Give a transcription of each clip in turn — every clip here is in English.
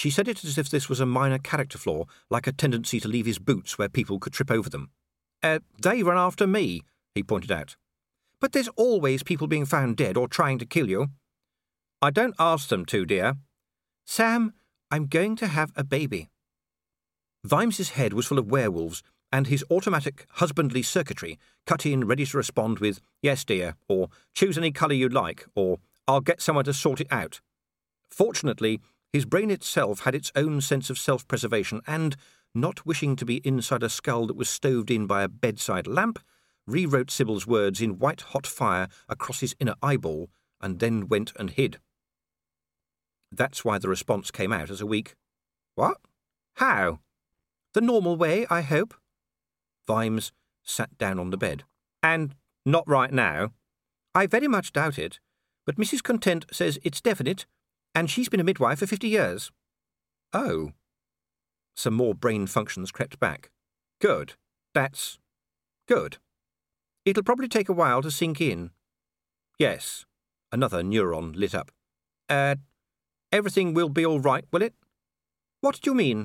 She said it as if this was a minor character flaw, like a tendency to leave his boots where people could trip over them. They run after me, he pointed out. But there's always people being found dead or trying to kill you. I don't ask them to, dear. Sam, I'm going to have a baby. Vimes's head was full of werewolves, and his automatic husbandly circuitry cut in ready to respond with, yes, dear, or choose any colour you like, or I'll get someone to sort it out. Fortunately, his brain itself had its own sense of self-preservation and, not wishing to be inside a skull that was stoved in by a bedside lamp, rewrote Sybil's words in white-hot fire across his inner eyeball and then went and hid. That's why the response came out as a weak, "What? How?" "The normal way, I hope." Vimes sat down on the bed. "And not right now?" "I very much doubt it, but Mrs. Content says it's definite, and she's been a midwife for 50 years. "Oh." Some more brain functions crept back. "Good. That's good. It'll probably take a while to sink in." "Yes." Another neuron lit up. Everything will be all right, will it?" "What do you mean?"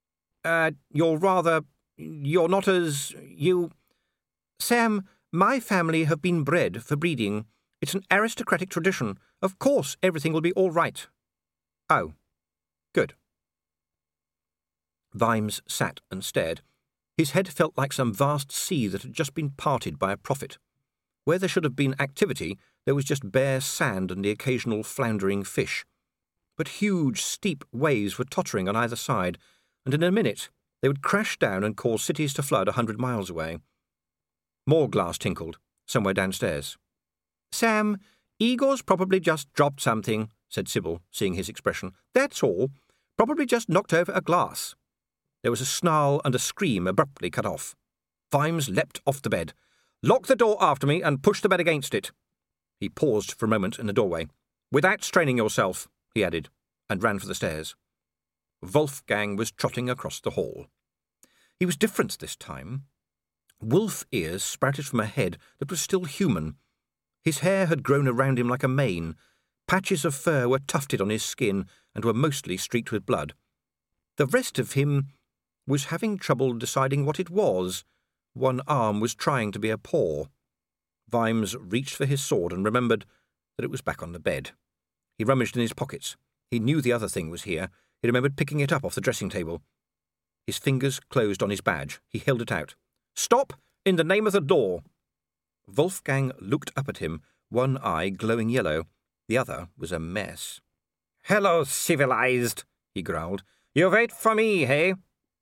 You're not as... you... Sam, my family have been bred for breeding. It's an aristocratic tradition. Of course everything will be all right." "Oh. Good." Vimes sat and stared. His head felt like some vast sea that had just been parted by a prophet. Where there should have been activity, there was just bare sand and the occasional floundering fish. But huge, steep waves were tottering on either side, and in a minute they would crash down and cause cities to flood 100 miles away. More glass tinkled, somewhere downstairs. "Sam, Igor's probably just dropped something," said Sybil, seeing his expression. "That's all. Probably just knocked over a glass." There was a snarl and a scream abruptly cut off. Vimes leapt off the bed. "Lock the door after me and push the bed against it." He paused for a moment in the doorway. "Without straining yourself," he added, and ran for the stairs. Wolfgang was trotting across the hall. He was different this time. Wolf ears sprouted from a head that was still human. His hair had grown around him like a mane. Patches of fur were tufted on his skin and were mostly streaked with blood. The rest of him was having trouble deciding what it was. One arm was trying to be a paw. Vimes reached for his sword and remembered that it was back on the bed. He rummaged in his pockets. He knew the other thing was here. He remembered picking it up off the dressing table. His fingers closed on his badge. He held it out. "Stop, in the name of the law!" Wolfgang looked up at him, one eye glowing yellow. The other was a mess. "Hello, civilized," he growled. "You wait for me, hey?"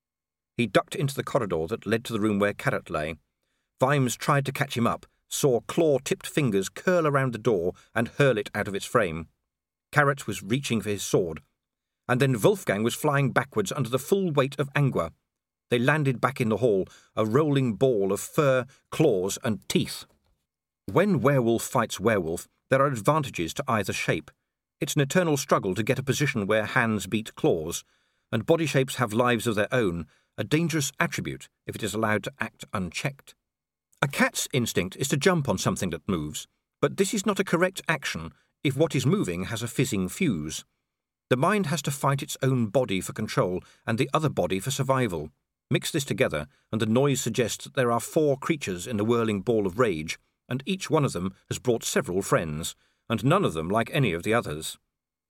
He ducked into the corridor that led to the room where Carrot lay. Vimes tried to catch him up, saw claw-tipped fingers curl around the door and hurl it out of its frame. Carrot was reaching for his sword. And then Wolfgang was flying backwards under the full weight of Angua. They landed back in the hall, a rolling ball of fur, claws, and teeth. When werewolf fights werewolf, there are advantages to either shape. It's an eternal struggle to get a position where hands beat claws, and body shapes have lives of their own, a dangerous attribute if it is allowed to act unchecked. A cat's instinct is to jump on something that moves, but this is not a correct action if what is moving has a fizzing fuse. The mind has to fight its own body for control and the other body for survival. Mix this together, and the noise suggests that there are 4 creatures in the whirling ball of rage, and each one of them has brought several friends, and none of them like any of the others.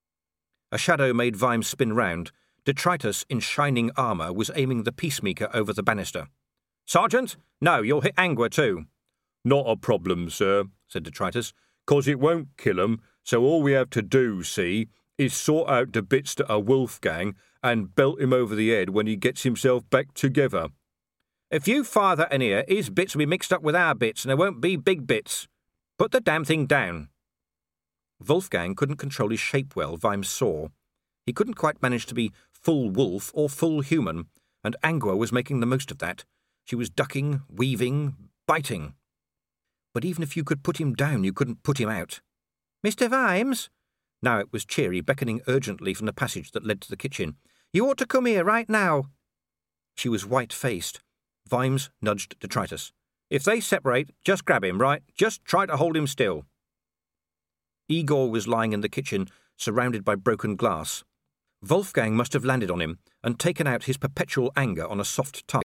A shadow made Vimes spin round. Detritus, in shining armour, was aiming the peacemaker over the banister. "Sergeant? No, you'll hit Angua too." "Not a problem, sir," said Detritus, "'cause it won't kill 'em, so all we have to do, see, is sort out the bits that are Wolfgang and belt him over the head when he gets himself back together." "If you fire that in here, his bits will be mixed up with our bits, and there won't be big bits. Put the damn thing down." Wolfgang couldn't control his shape well, Vimes saw. He couldn't quite manage to be full wolf or full human, and Angua was making the most of that. She was ducking, weaving, biting. But even if you could put him down, you couldn't put him out. "Mr. Vimes?" Now it was Cheery, beckoning urgently from the passage that led to the kitchen. "You ought to come here right now." She was white-faced. Vimes nudged Detritus. "If they separate, just grab him, right? Just try to hold him still." Igor was lying in the kitchen, surrounded by broken glass. Wolfgang must have landed on him and taken out his perpetual anger on a soft target.